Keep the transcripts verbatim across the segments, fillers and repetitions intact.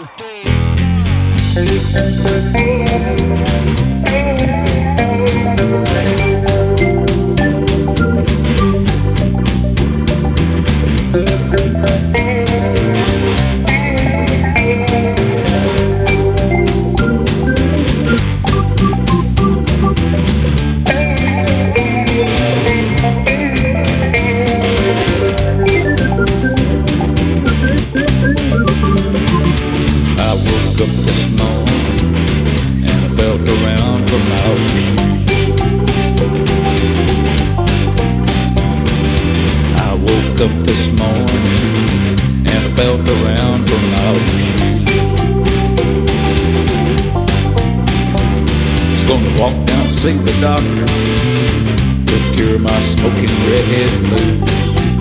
Up this morning and I felt around for my old shoes. I woke up this morning and I felt around for my old shoes. I was gonna walk down and see the doctor to cure my smoking redhead blues.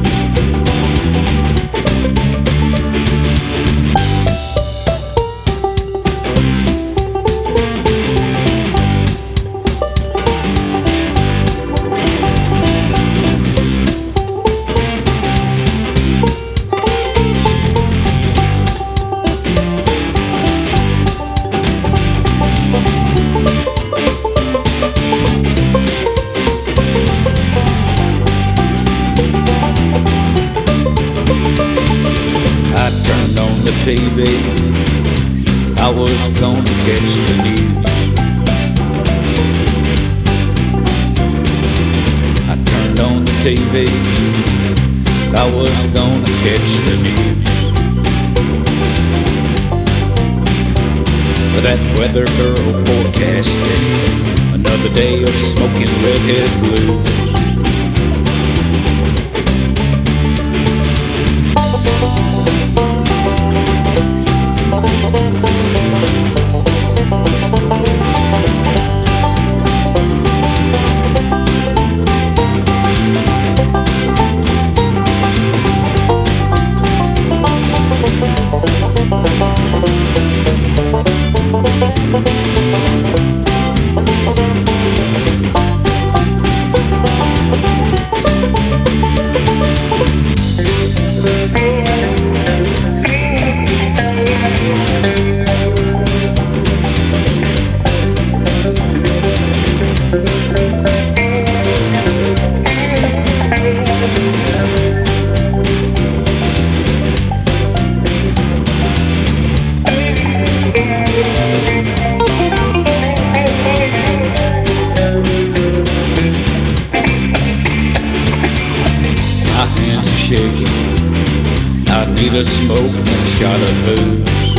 The T V, I was gonna catch the news. I turned on the T V, I was gonna catch the news. But that weather girl forecasted another day of smoking redhead blues. Shaking, I need a smoke and a shot of booze.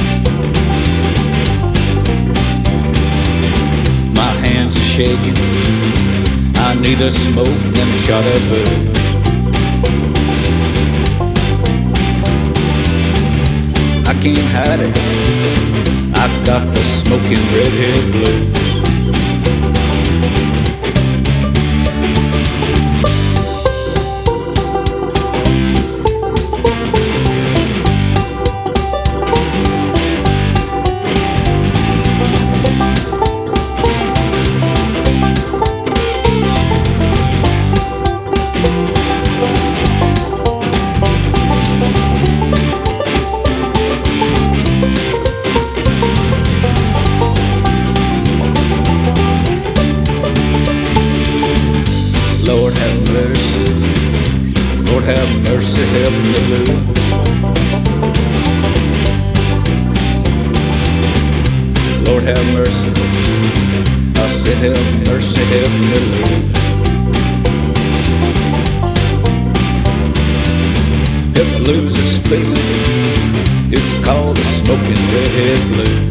My hands are shaking, I need a smoke and a shot of booze. I can't hide it, I got the smoking redhead blues. Lord have mercy, Lord have mercy, help me lose. Lord have mercy, I said have mercy, help me lose. Help me lose this feeling, it's called a smoking redhead blues.